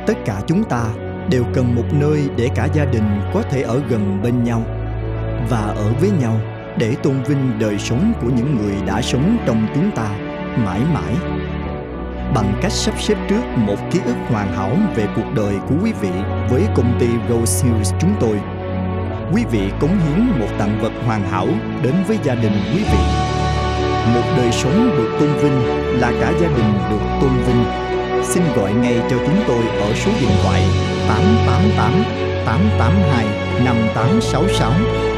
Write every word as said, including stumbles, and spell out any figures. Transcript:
Tất cả chúng ta đều cần một nơi để cả gia đình có thể ở gần bên nhau và ở với nhau để tôn vinh đời sống của những người đã sống trong chúng ta mãi mãi. Bằng cách sắp xếp trước một ký ức hoàn hảo về cuộc đời của quý vị với công ty Rose Hills chúng tôi, quý vị cống hiến một tặng vật hoàn hảo đến với gia đình quý vị. Một đời sống được tôn vinh là cả gia đình được tôn vinh. Xin gọi ngay cho chúng tôi ở số điện thoại tám tám tám tám tám hai năm tám sáu sáu